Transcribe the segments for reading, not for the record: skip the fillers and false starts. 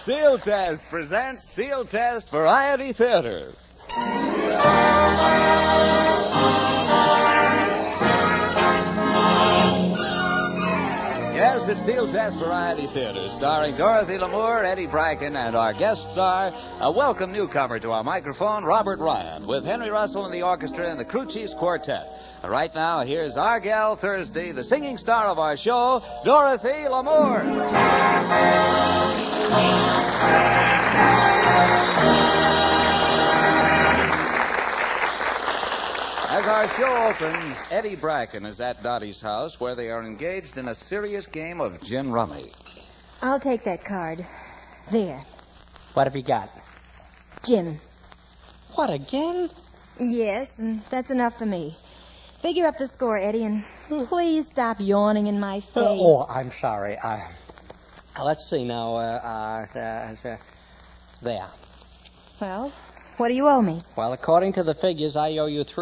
Seal Test presents Seal Test Variety Theater. Yes, it's Seal Test Variety Theater, starring Dorothy Lamour, Eddie Bracken, and our guest star, a welcome newcomer to our microphone, Robert Ryan, with Henry Russell and the orchestra and the Crew Chiefs Quartet. Right now, here's our gal Thursday, the singing star of our show, Dorothy Lamour. As our show opens, Eddie Bracken is at Dottie's house where they are engaged in a serious game of gin rummy. I'll take that card. There. What have you got? Gin. What, again? Yes, and that's enough for me. Figure up the score, Eddie, and please stop yawning in my face. Oh, I'm sorry. Let's see now. There. Well, what do you owe me? Well, according to the figures, I owe you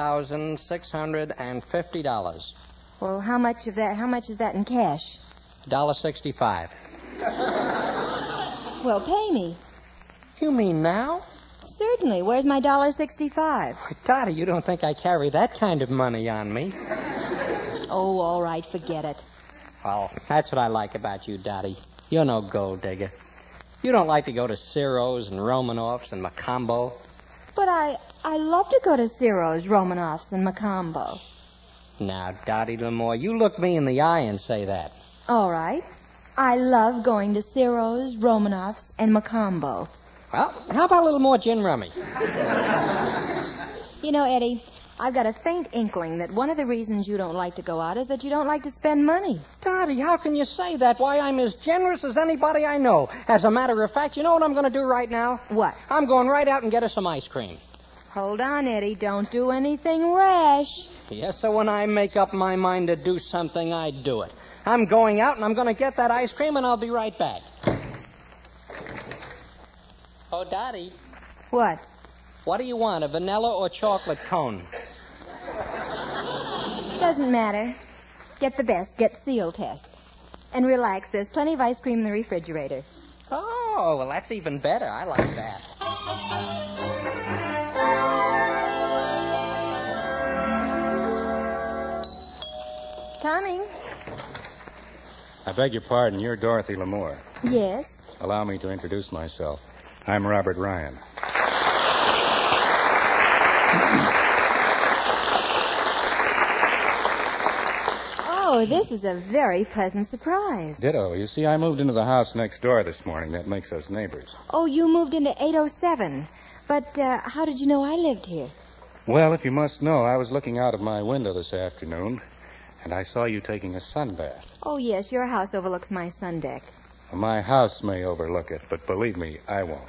$3,650. Well, how much is that in cash? $1.65. Well, pay me. You mean now? Certainly. Where's my $1.65? Dottie, you don't think I carry that kind of money on me? Oh, all right, forget it. Well, that's what I like about you, Dottie. You're no gold digger. You don't like to go to Ciro's and Romanoff's and Macombo. But I love to go to Ciro's, Romanoff's, and Macombo. Now, Dottie Lamour, you look me in the eye and say that. All right. I love going to Ciro's, Romanoff's, and Macombo. Well, how about a little more gin rummy? You know, Eddie, I've got a faint inkling that one of the reasons you don't like to go out is that you don't like to spend money. Dottie, how can you say that? Why, I'm as generous as anybody I know. As a matter of fact, you know what I'm going to do right now? What? I'm going right out and get us some ice cream. Hold on, Eddie. Don't do anything rash. Yes, so when I make up my mind to do something, I do it. I'm going out and I'm going to get that ice cream and I'll be right back. Oh, Dottie. What? What do you want, a vanilla or chocolate cone? Doesn't matter. Get the best. Get Seal Test. And relax. There's plenty of ice cream in the refrigerator. Oh, well, that's even better. I like that. Coming. I beg your pardon. You're Dorothy Lamour. Yes. Allow me to introduce myself. I'm Robert Ryan. Oh, this is a very pleasant surprise. Ditto. You see, I moved into the house next door this morning. That makes us neighbors. Oh, you moved into 807. But how did you know I lived here? Well, if you must know, I was looking out of my window this afternoon, and I saw you taking a sunbath. Oh, yes, your house overlooks my sun deck. My house may overlook it, but believe me, I won't.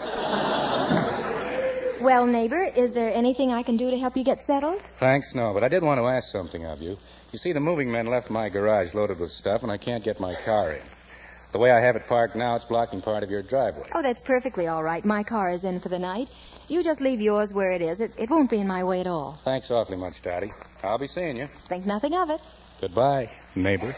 Well, neighbor, is there anything I can do to help you get settled? Thanks, no, but I did want to ask something of you. You see, the moving men left my garage loaded with stuff, and I can't get my car in. The way I have it parked now, it's blocking part of your driveway. Oh, that's perfectly all right. My car is in for the night. You just leave yours where it is. It won't be in my way at all. Thanks awfully much, Dottie. I'll be seeing you. Think nothing of it. Goodbye, neighbor.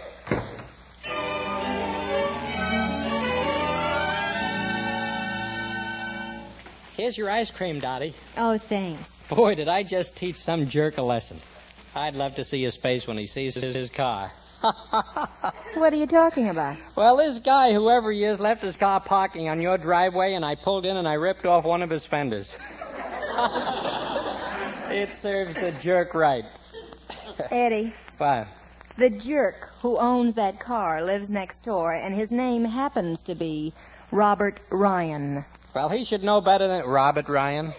Here's your ice cream, Dottie. Oh, thanks. Boy, did I just teach some jerk a lesson. I'd love to see his face when he sees his car. What are you talking about? Well, this guy, whoever he is, left his car parking on your driveway, and I pulled in and I ripped off one of his fenders. It serves the jerk right. Eddie. What? The jerk who owns that car lives next door, and his name happens to be Robert Ryan. Well, he should know better than Robert Ryan.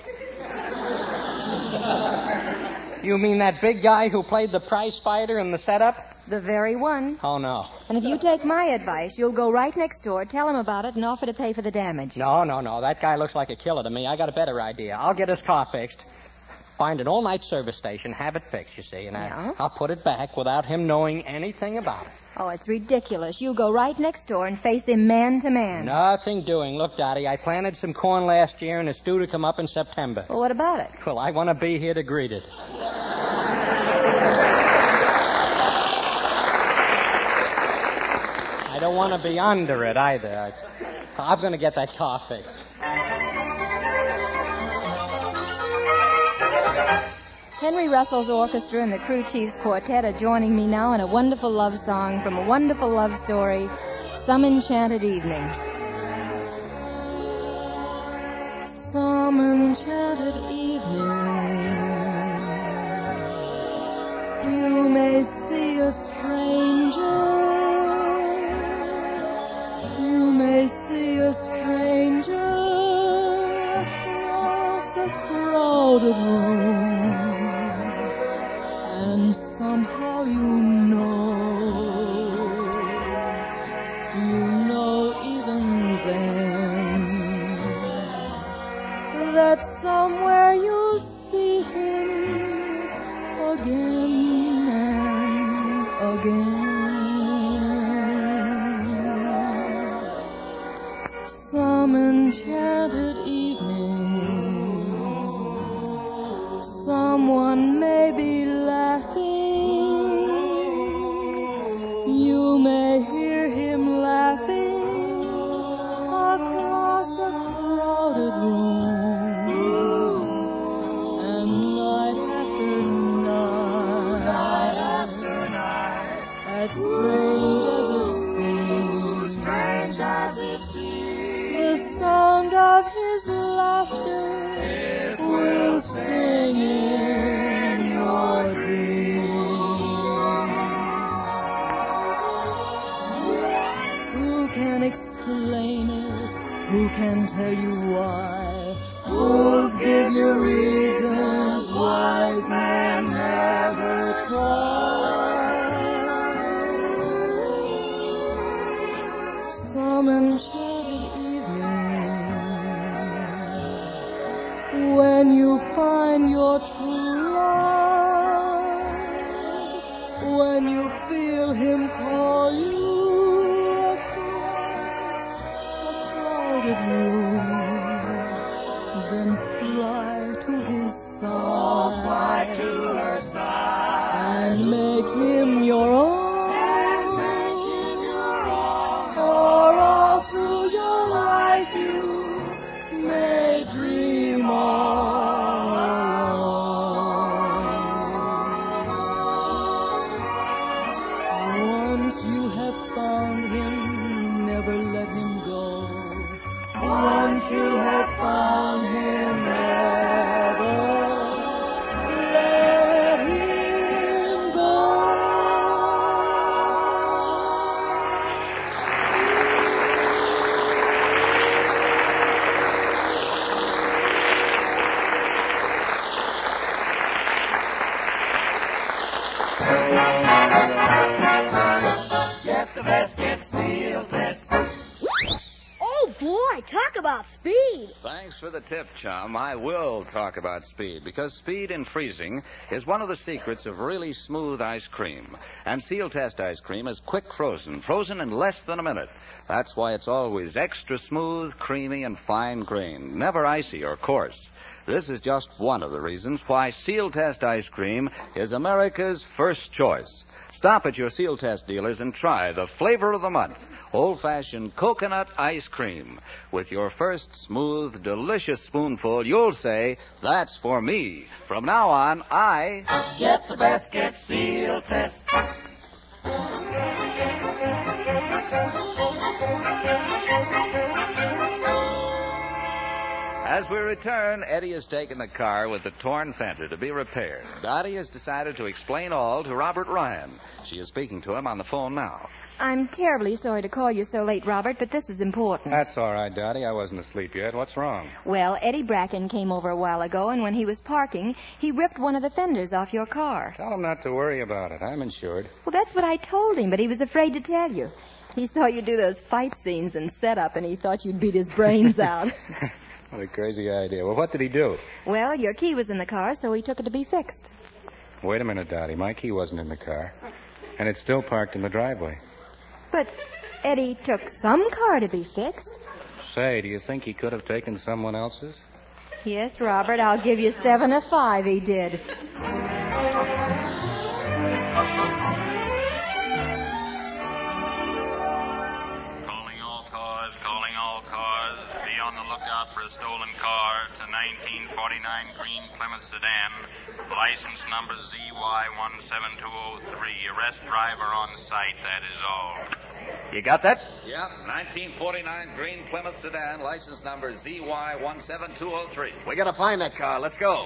You mean that big guy who played the prize fighter in the setup? The very one. Oh, no. And if you take my advice, you'll go right next door, tell him about it, and offer to pay for the damage. No. That guy looks like a killer to me. I got a better idea. I'll get his car fixed, find an all-night service station, have it fixed, you see, and I'll put it back without him knowing anything about it. Oh, it's ridiculous. You go right next door and face him man to man. Nothing doing. Look, Dottie, I planted some corn last year, and it's due to come up in September. Well, what about it? Well, I want to be here to greet it. I don't want to be under it either. I'm going to get that car fixed. Henry Russell's orchestra and the Crew Chiefs Quartet are joining me now in a wonderful love song from a wonderful love story, Some Enchanted Evening. Some enchanted evening, you may see a stranger. You may see a stranger across a crowded room, and somehow you know even then, that somewhere you'll see him again and again. Some enchanted evening, someone may be laughing. You may hear him laughing across a crowded room, and night after night, as strange as it seems, the sound of his laughter it will sing in your dreams. Who can explain it? Who can tell you why? Fools give you reasons wise men never try. Some enchanted evening, when you find your true love, when you feel him call you across a crowded room, then fly to his side, fly to her side, and make him your own. For all through your life you may dream on. Once you have found him, never let him go. Once you have found him, never let him go. Get the best, get Seal Test. Oh, boy, talk about speed. Thanks for the tip, chum. I will talk about speed, because speed in freezing is one of the secrets of really smooth ice cream. And Seal Test ice cream is quick frozen in less than a minute. That's why it's always extra smooth, creamy, and fine-grained, never icy or coarse. This is just one of the reasons why Seal Test ice cream is America's first choice. Stop at your Seal Test dealers and try the flavor of the month, old-fashioned coconut ice cream. With your first smooth, delicious spoonful, you'll say, "That's for me." From now on, I Get the best, get Seal Test. As we return, Eddie has taken the car with the torn fender to be repaired. Dottie has decided to explain all to Robert Ryan. She is speaking to him on the phone now. I'm terribly sorry to call you so late, Robert, but this is important. That's all right, Dottie. I wasn't asleep yet. What's wrong? Well, Eddie Bracken came over a while ago, and when he was parking, he ripped one of the fenders off your car. Tell him not to worry about it. I'm insured. Well, that's what I told him, but he was afraid to tell you. He saw you do those fight scenes and set up, and he thought you'd beat his brains out. What a crazy idea. Well, what did he do? Well, your key was in the car, so he took it to be fixed. Wait a minute, Dottie. My key wasn't in the car. And it's still parked in the driveway. But Eddie took some car to be fixed. Say, do you think he could have taken someone else's? Yes, Robert, I'll give you 7 of 5 he did. Calling all on the lookout for a stolen car. It's a 1949 green Plymouth sedan. License number ZY17203. Arrest driver on site, that is all. You got that? Yeah, 1949 green Plymouth sedan, license number ZY17203. We gotta find that car. Let's go.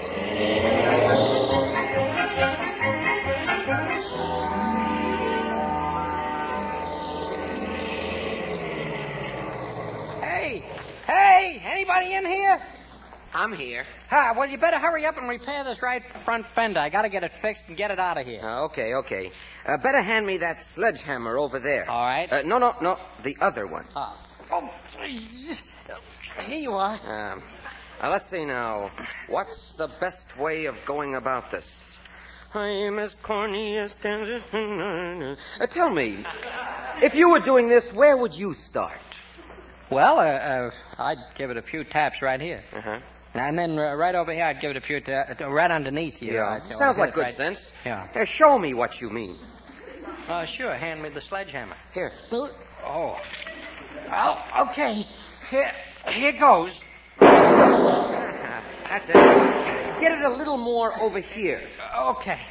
Hey, anybody in here? I'm here. Well, you better hurry up and repair this right front fender. I gotta get it fixed and get it out of here. Okay. Better hand me that sledgehammer over there. All right. No, the other one. Oh, please. Here you are. Let's see now. What's the best way of going about this? I'm as corny as... tell me, if you were doing this, where would you start? Well, I'd give it a few taps right here. Uh-huh. And then right over here, I'd give it a few right underneath you. Yeah, sounds like good sense. Yeah. Show me what you mean. Sure. Hand me the sledgehammer. Here. Oh. Well, okay. Here goes. That's it. Get it a little more over here. Okay.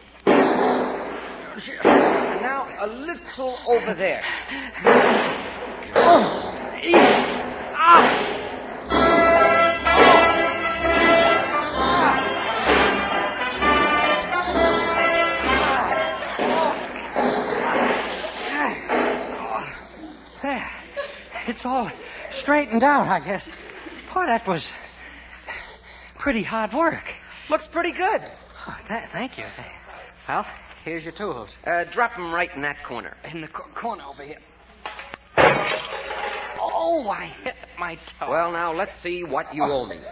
And now a little over there. There. It's all straightened out, I guess. Boy, that was pretty hard work. Looks pretty good. Oh, thank you. Well, here's your tools. Drop them right in that corner. In the corner over here. Oh, I hit my toe. Well, now, let's see what you owe me.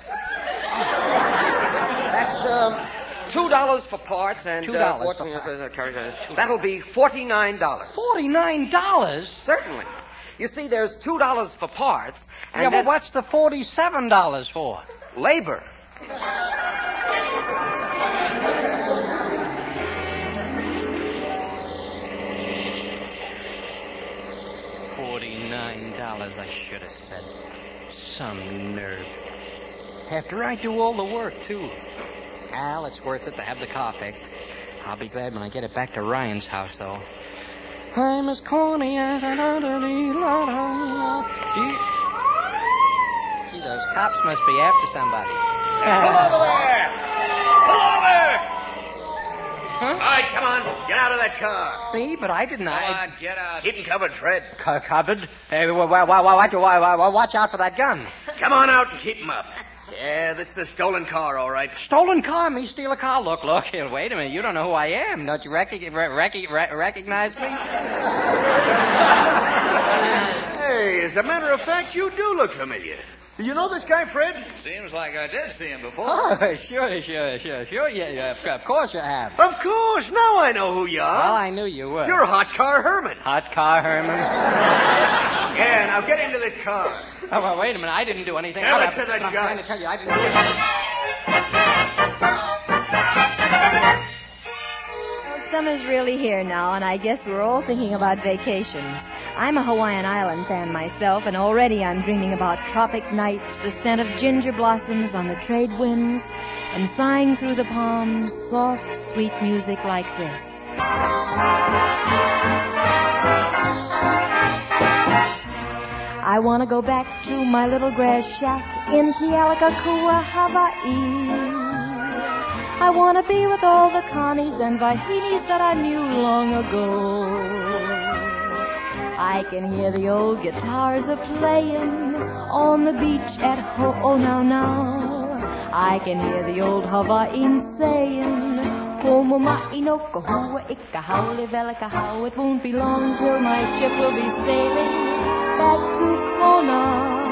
That's $2 for parts and... $2. That'll be $49. $49? Certainly. You see, there's $2 for parts and... Yeah, but what's the $47 for? Labor. $49, I should have said. Some nerve. After I do all the work, too. Well, it's worth it to have the car fixed. I'll be glad when I get it back to Ryan's house, though. I'm as corny as an Gee, those cops must be after somebody. Pull over there! Pull over! Huh? All right, come on. Get out of that car. Me? But I didn't. Come on, get out. Keep him covered, Fred. Covered? Hey, watch out for that gun. Come on out and keep him up. Yeah, this is the stolen car, all right. Stolen car? Me steal a car? Look. Here, wait a minute. You don't know who I am. Don't you recognize me? Hey, as a matter of fact, you do look familiar. You know this guy, Fred? Seems like I did see him before. Oh, sure. Yeah, of course you have. Of course. Now I know who you are. Well, I knew you would. You're Hot Car Herman. Hot Car Herman? Yeah, now get into this car. Oh, well, wait a minute. I didn't do anything. Tell it to the judge. I'm trying to tell you, I didn't do anything. Well, summer's really here now, and I guess we're all thinking about vacations. I'm a Hawaiian Island fan myself, and already I'm dreaming about tropic nights, the scent of ginger blossoms on the trade winds, and sighing through the palms soft, sweet music like this. I want to go back to my little grass shack in Kealakekua, Hawaii. I want to be with all the Connies and Vahinis that I knew long ago. I can hear the old guitars a-playing on the beach at Ho'onau. I can hear the old Hawaiians saying, Como ma'ino kahua ikahaule vela kahau. It won't be long till my ship will be sailing back to Kona,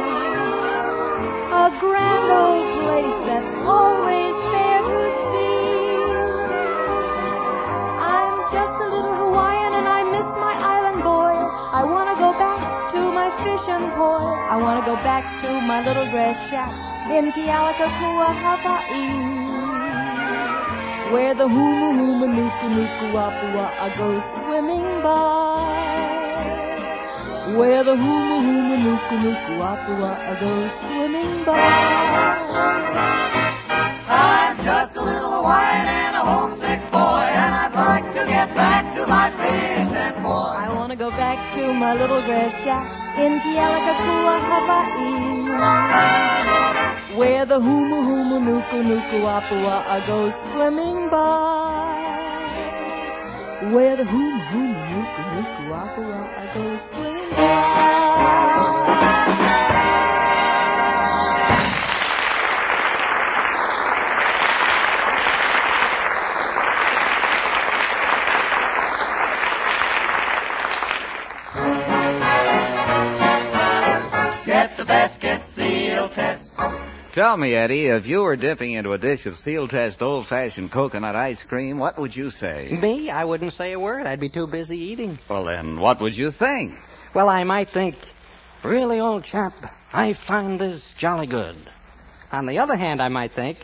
a grand old place that's always fair to see. I'm just a little Hawaiian and I miss my island boy. I want to go back to my fishing poi. I want to go back to my little grass shack in Kealakekua, Hawaii, where the huma huma nuku nuku wapua go swimming by. where the huma nuku nuku wapua goes swimming by. I'm just a little Hawaiian and a homesick boy, and I'd like to get back to my fishing boy. I want to go back to my little grass shack in Kealakekua, Hawaii, where the huma nuku nuku wapua goes swimming by. Where the huma nuku nuku wapua goes swimming by. Get the basket seal test. Tell me, Eddie, if you were dipping into a dish of Seal Test old-fashioned coconut ice cream, what would you say? Me? I wouldn't say a word. I'd be too busy eating. Well, then, what would you think? Well, I might think, really, old chap, I find this jolly good. On the other hand, I might think,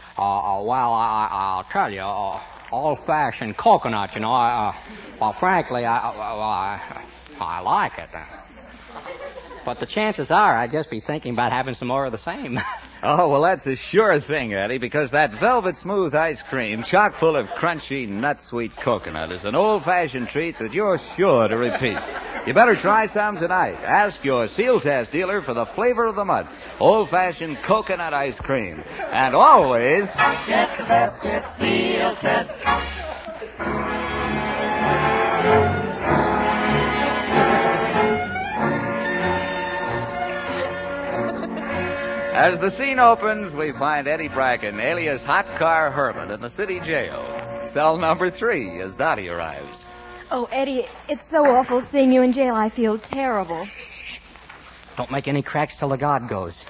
I'll tell you, old-fashioned coconut, you know, frankly, I like it. But the chances are I'd just be thinking about having some more of the same. Oh, well, that's a sure thing, Eddie, because that velvet smooth ice cream, chock full of crunchy, nut-sweet coconut, is an old-fashioned treat that you're sure to repeat. You better try some tonight. Ask your Seal Test dealer for the flavor of the month, old-fashioned coconut ice cream. And always... Get the basket seal test. As the scene opens, we find Eddie Bracken, alias Hot Car Herman, in the city jail. Cell number 3 as Dottie arrives. Oh, Eddie, it's so awful seeing you in jail. I feel terrible. Shh. Don't make any cracks till the guard goes.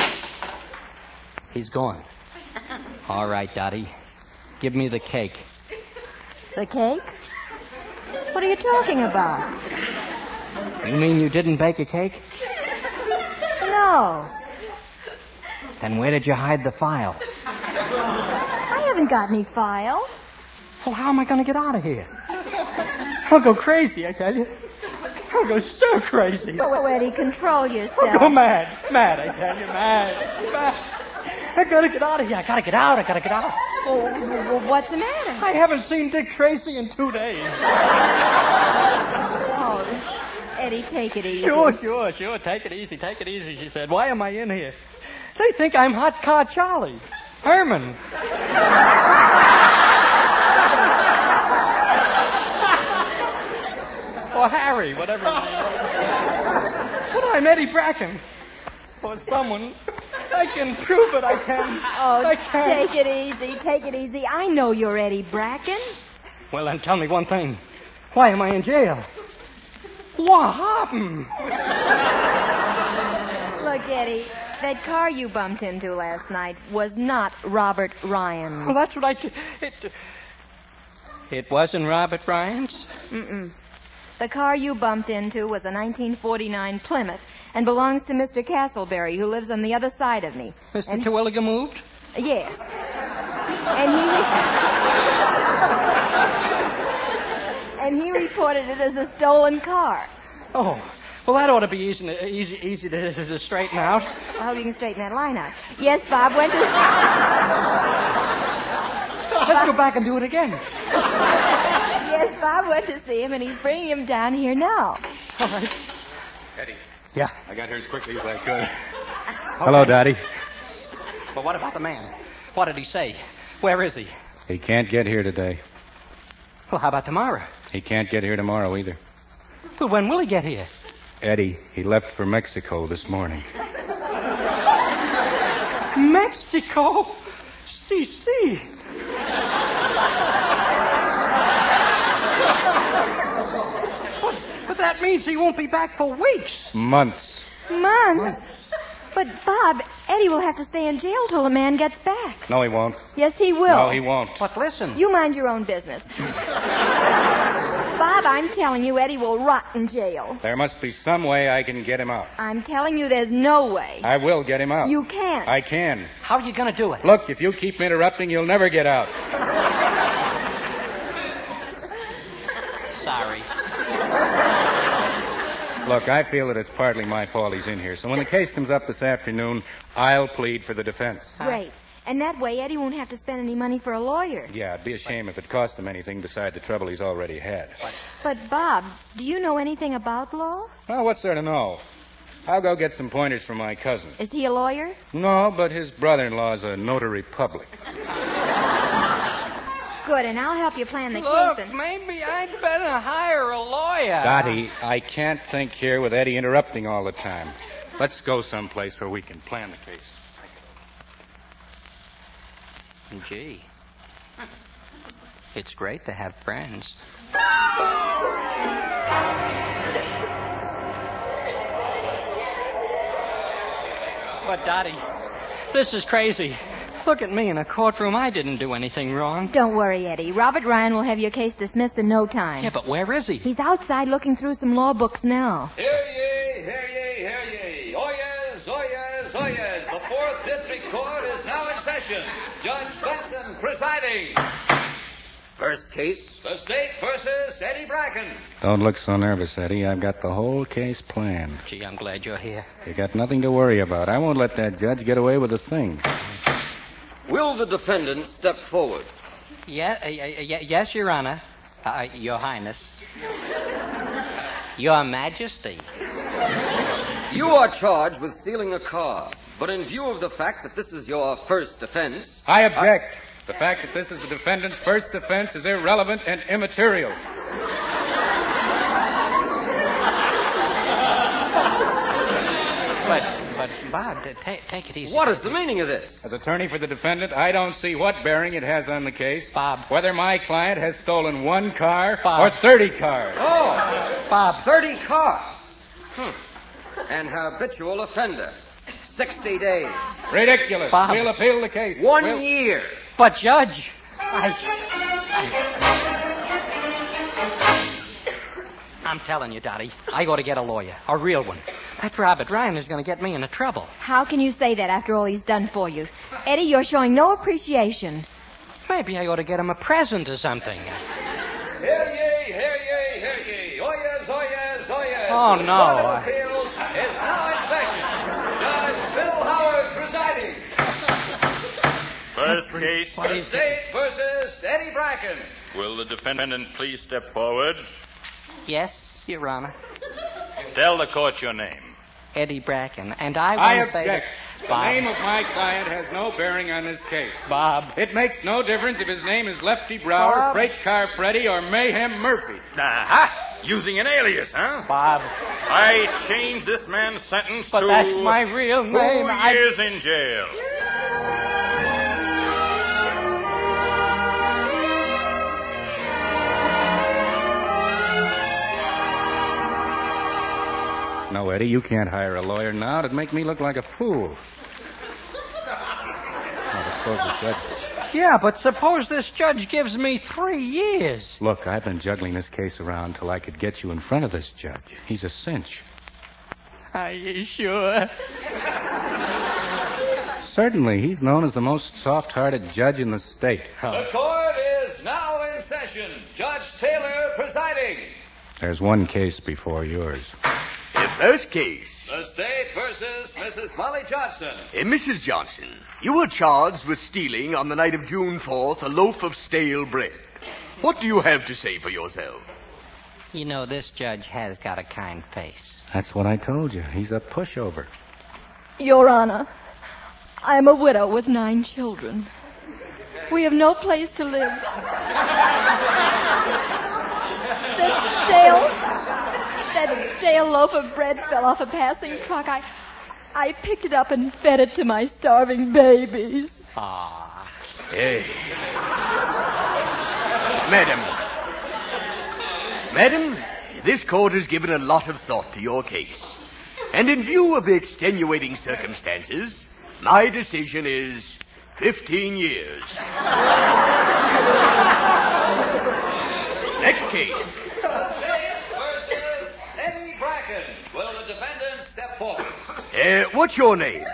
He's gone. All right, Dottie. Give me the cake. The cake? What are you talking about? You mean you didn't bake a cake? No. Then where did you hide the file? I haven't got any file. Well, how am I going to get out of here? I'll go crazy, I tell you. I'll go so crazy. Oh, Eddie, control yourself. I'll go mad, I tell you, mad. I gotta get out of here. I gotta get out. Oh, well, what's the matter? I haven't seen Dick Tracy in 2 days. Oh, Eddie, take it easy. Sure. Take it easy, she said. Why am I in here? They think I'm Hot Car Charlie. Herman. Or Harry, whatever his name is. But I'm Eddie Bracken. Or someone. I can prove it, I can. Oh, I can. Take it easy. I know you're Eddie Bracken. Well, then tell me one thing. Why am I in jail? What happened? Look, Eddie, that car you bumped into last night was not Robert Ryan's. Well, that's what It wasn't Robert Ryan's? Mm-mm. The car you bumped into was a 1949 Plymouth and belongs to Mr. Castleberry, who lives on the other side of me. Mr. Terwilliger moved? Yes. And he reported it as a stolen car. Oh, well, that ought to be easy to straighten out. I hope you can straighten that line out. Yes, Bob went to... Let's go back and do it again. Yes, Bob went to see him, and he's bringing him down here now. All right. Eddie. Yeah? I got here as quickly as I could. Hello, Daddy. But what about the man? What did he say? Where is he? He can't get here today. Well, how about tomorrow? He can't get here tomorrow either. Well, when will he get here? Eddie, he left for Mexico this morning. Mexico? Si. But that means he won't be back for weeks. Months. But, Bob, Eddie will have to stay in jail till the man gets back. No, he won't. Yes, he will. No, he won't. But listen. You mind your own business. Bob, I'm telling you, Eddie will rot in jail. There must be some way I can get him out. I'm telling you there's no way. I will get him out. You can't. I can. How are you going to do it? Look, if you keep interrupting, you'll never get out. Sorry. Look, I feel that it's partly my fault he's in here. So when the case comes up this afternoon, I'll plead for the defense. Great. And that way Eddie won't have to spend any money for a lawyer. Yeah, it'd be a shame if it cost him anything beside the trouble he's already had. But, Bob, do you know anything about law? Well, what's there to know? I'll go get some pointers from my cousin. Is he a lawyer? No, but his brother-in-law's a notary public. Good, and I'll help you plan the Look, case. maybe I'd better hire a lawyer. Dottie, I can't think here with Eddie interrupting all the time. Let's go someplace where we can plan the case. Gee, it's great to have friends. But, Dottie, this is crazy. Look at me in a courtroom. I didn't do anything wrong. Don't worry, Eddie. Robert Ryan will have your case dismissed in no time. Yeah, but where is he? He's outside looking through some law books now. Hear ye, hear ye, hear ye. Oyez, oyez, oyez. The 4th District Court is now in session. Judge Benson presiding. First case. The State versus Eddie Bracken. Don't look so nervous, Eddie. I've got the whole case planned. Gee, I'm glad you're here. You got nothing to worry about. I won't let that judge get away with a thing. Will the defendant step forward? Yes, Your Honor. Your Highness. Your Majesty. You are charged with stealing a car, but in view of the fact that this is your first offense... I object. The fact that this is the defendant's first offense is irrelevant and immaterial. But Bob, take it easy. What is the meaning of this? As attorney for the defendant, I don't see what bearing it has on the case. Bob. Whether my client has stolen one car Bob. or 30 cars. Oh, Bob. 30 cars. An habitual offender. 60 days. Ridiculous. Bob. We'll appeal the case. 1 year. But, Judge, I'm telling you, Dottie, I ought to get a lawyer, a real one. That Robert Ryan is going to get me into trouble. How can you say that after all he's done for you? Eddie, you're showing no appreciation. Maybe I ought to get him a present or something. Hear ye, hear ye, hear ye. Oyez, oyez, oyez. Oh, The no. Court of Appeals is now in session. Judge Bill Howard presiding. First case. The State versus Eddie Bracken. Will the defendant please step forward? Yes, Your Honor. Tell the court your name. Eddie Bracken. And I I want to say that... object. The Bob. name of my client has no bearing on this case. Bob. It makes no difference if his name is Lefty Brower, Bob. Freight Car Freddy, or Mayhem Murphy. Aha! Using an alias, huh? Bob. I change this man's sentence But to... that's my real name. 2 years in jail. No, Eddie, you can't hire a lawyer now. It'd make me look like a fool. I suppose the judge... Yeah, but suppose this judge gives me 3 years. Look, I've been juggling this case around till I could get you in front of this judge. He's a cinch. Are you sure? Certainly. He's known as the most soft-hearted judge in the state. The court is now in session. Judge Taylor presiding. There's one case before yours. The first case. The State versus Mrs. Molly Johnson. Mrs. Johnson, you were charged with stealing on the night of June 4th a loaf of stale bread. What do you have to say for yourself? You know, this judge has got a kind face. That's what I told you. He's a pushover. Your Honor, I'm a widow with 9 children. We have no place to live. That stale loaf of bread fell off a passing truck. I picked it up and fed it to my starving babies. Ah. Hey. Madam, this court has given a lot of thought to your case. And in view of the extenuating circumstances, my decision is 15 years. Next case. The State versus Eddie Bracken. Will the defendant step forward? What's your name?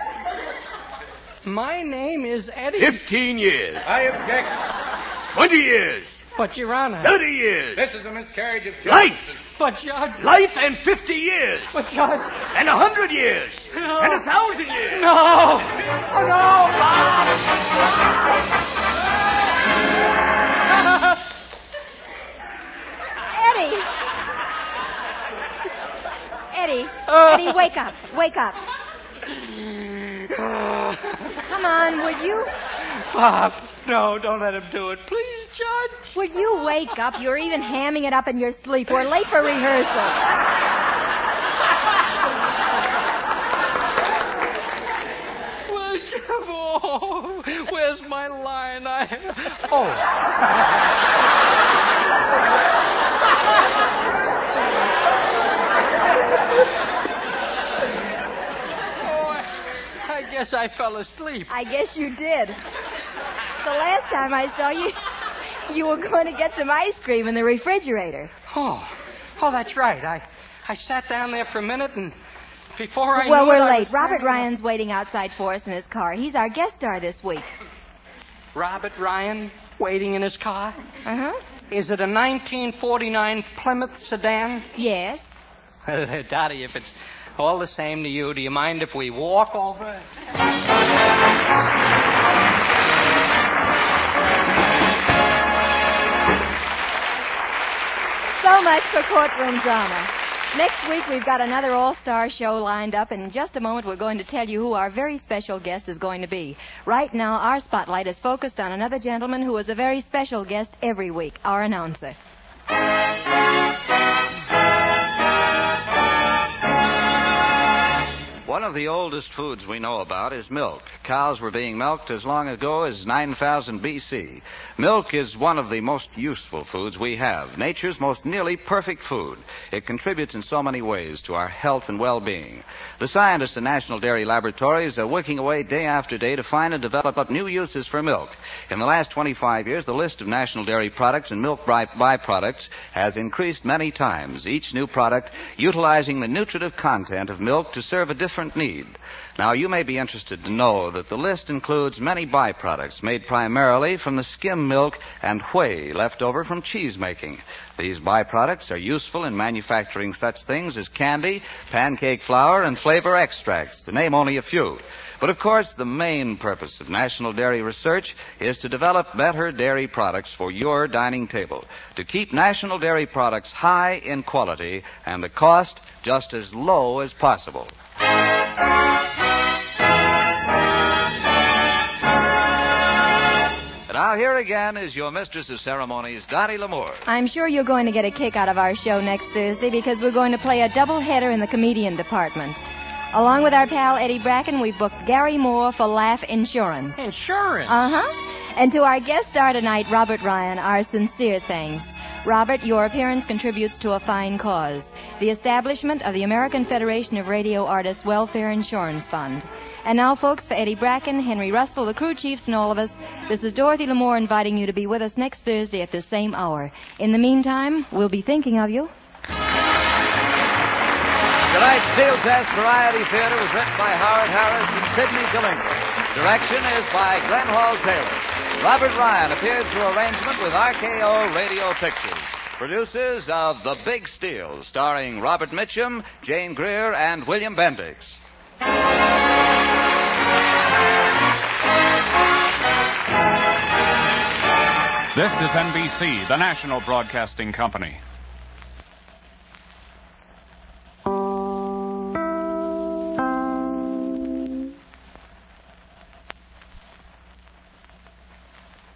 My name is Eddie. 15 years. I object. 20 years. But, Your Honor... 30 years. This is a miscarriage of justice. Life. But, Judge... Life and 50 years. But, Judge... And 100 years. No. And 1,000 years. No! Oh, no, Bob! Eddie, wake up. Wake up. Come on, would you? Bob, no, don't let him do it. Please, Judge. Would you wake up? You're even hamming it up in your sleep. We're late for rehearsal. Oh, where's my line? I guess I fell asleep. I guess you did. The last time I saw you, you were going to get some ice cream in the refrigerator. Oh, that's right. I sat down there for a minute and before I Well, knew we're it, late. Robert Ryan's waiting outside for us in his car. He's our guest star this week. Robert Ryan waiting in his car? Uh-huh. Is it a 1949 Plymouth sedan? Yes. Dottie, if it's all the same to you, do you mind if we walk over? So much for courtroom drama. Next week, we've got another all-star show lined up, and in just a moment, we're going to tell you who our very special guest is going to be. Right now, our spotlight is focused on another gentleman who is a very special guest every week, our announcer. One of the oldest foods we know about is milk. Cows were being milked as long ago as 9000 BC. Milk is one of the most useful foods we have, nature's most nearly perfect food. It contributes in so many ways to our health and well-being. The scientists in National Dairy Laboratories are working away day after day to find and develop new uses for milk. In the last 25 years, the list of National Dairy products and milk byproducts has increased many times, each new product utilizing the nutritive content of milk to serve a different need. Now, you may be interested to know that the list includes many byproducts made primarily from the skim milk and whey left over from cheese making. These byproducts are useful in manufacturing such things as candy, pancake flour, and flavor extracts, to name only a few. But, of course, the main purpose of National Dairy Research is to develop better dairy products for your dining table, to keep National Dairy products high in quality and the cost just as low as possible. And now here again is your mistress of ceremonies, Dottie L'Amour. I'm sure you're going to get a kick out of our show next Thursday because we're going to play a double-header in the comedian department. Along with our pal Eddie Bracken, we've booked Gary Moore for Laugh Insurance. Insurance? Uh-huh. And to our guest star tonight, Robert Ryan, our sincere thanks. Robert, your appearance contributes to a fine cause, the establishment of the American Federation of Radio Artists Welfare Insurance Fund. And now, folks, for Eddie Bracken, Henry Russell, the crew chiefs, and all of us, this is Dorothy L'Amour inviting you to be with us next Thursday at the same hour. In the meantime, we'll be thinking of you. Tonight's Steel Test Variety Theater was written by Howard Harris and Sidney Gillinger. Direction is by Glenn Hall Taylor. Robert Ryan appeared through arrangement with RKO Radio Pictures. Producers of The Big Steal, starring Robert Mitchum, Jane Greer, and William Bendix. This is NBC, the national broadcasting company.